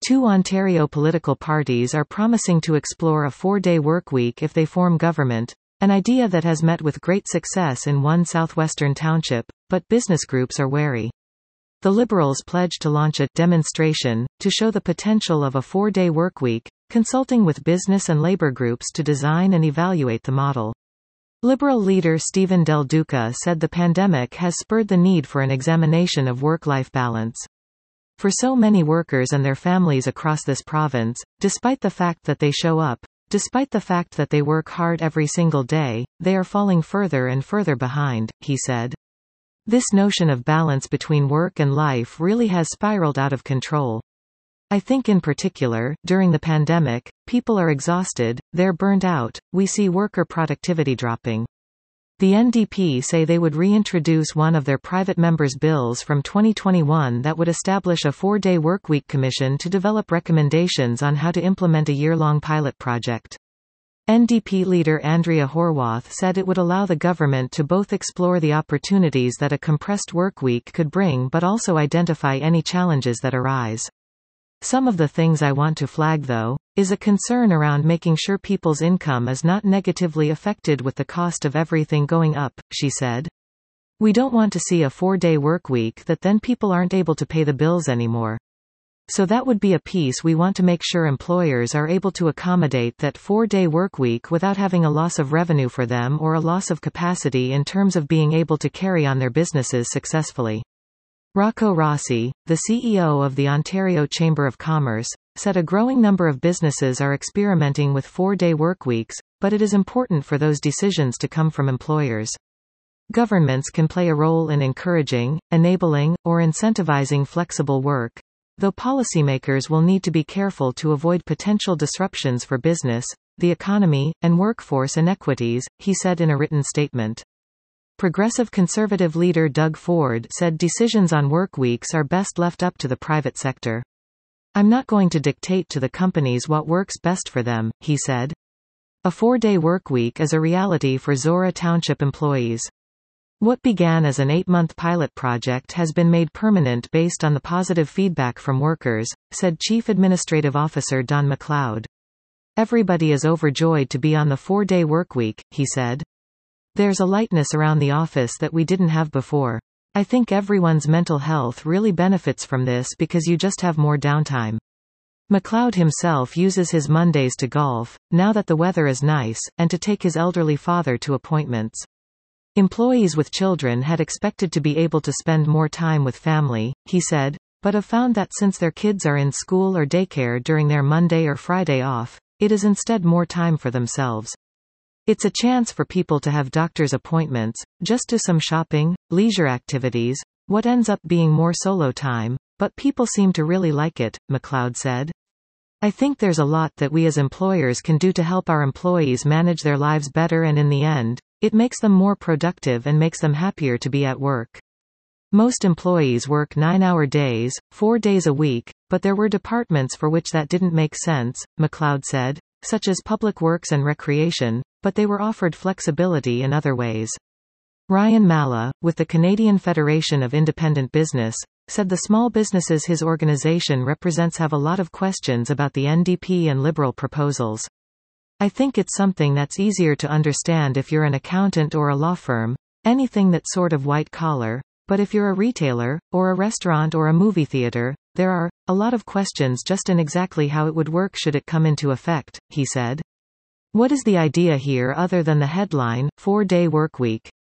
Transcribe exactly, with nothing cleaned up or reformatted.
Two Ontario political parties are promising to explore a four-day workweek if they form government, an idea that has met with great success in one southwestern township, but business groups are wary. The Liberals pledge to launch a demonstration to show the potential of a four-day workweek, consulting with business and labor groups to design and evaluate the model. Liberal leader Stephen Del Duca said the pandemic has spurred the need for an examination of work-life balance. For so many workers and their families across this province, despite the fact that they show up, despite the fact that they work hard every single day, they are falling further and further behind, he said. This notion of balance between work and life really has spiraled out of control. I think in particular, during the pandemic, people are exhausted, they're burnt out, we see worker productivity dropping. The N D P say they would reintroduce one of their private members' bills from twenty twenty-one that would establish a four-day workweek commission to develop recommendations on how to implement a year-long pilot project. N D P leader Andrea Horwath said it would allow the government to both explore the opportunities that a compressed workweek could bring but also identify any challenges that arise. Some of the things I want to flag though, is a concern around making sure people's income is not negatively affected with the cost of everything going up, she said. We don't want to see a four-day workweek that then people aren't able to pay the bills anymore. So that would be a piece we want to make sure employers are able to accommodate that four-day workweek without having a loss of revenue for them or a loss of capacity in terms of being able to carry on their businesses successfully. Rocco Rossi, the C E O of the Ontario Chamber of Commerce, said a growing number of businesses are experimenting with four-day workweeks, but it is important for those decisions to come from employers. Governments can play a role in encouraging, enabling, or incentivizing flexible work, though policymakers will need to be careful to avoid potential disruptions for business, the economy, and workforce inequities, he said in a written statement. Progressive Conservative leader Doug Ford said decisions on work weeks are best left up to the private sector. I'm not going to dictate to the companies what works best for them, he said. A four-day work week is a reality for Zora Township employees. What began as an eight-month pilot project has been made permanent based on the positive feedback from workers, said Chief Administrative Officer Don McLeod. Everybody is overjoyed to be on the four-day workweek, he said. There's a lightness around the office that we didn't have before. I think everyone's mental health really benefits from this because you just have more downtime. McLeod himself uses his Mondays to golf, now that the weather is nice, and to take his elderly father to appointments. Employees with children had expected to be able to spend more time with family, he said, but have found that since their kids are in school or daycare during their Monday or Friday off, it is instead more time for themselves. It's a chance for people to have doctor's appointments, just do some shopping, leisure activities, what ends up being more solo time, but people seem to really like it, McLeod said. I think there's a lot that we as employers can do to help our employees manage their lives better, and in the end, it makes them more productive and makes them happier to be at work. Most employees work nine-hour days, four days a week, but there were departments for which that didn't make sense, McLeod said, such as public works and recreation, but they were offered flexibility in other ways. Ryan Malla, with the Canadian Federation of Independent Business, said the small businesses his organization represents have a lot of questions about the N D P and Liberal proposals. I think it's something that's easier to understand if you're an accountant or a law firm, anything that's sort of white collar, but if you're a retailer, or a restaurant or a movie theater, there are a lot of questions just in exactly how it would work should it come into effect, he said. What is the idea here other than the headline, four-day work week?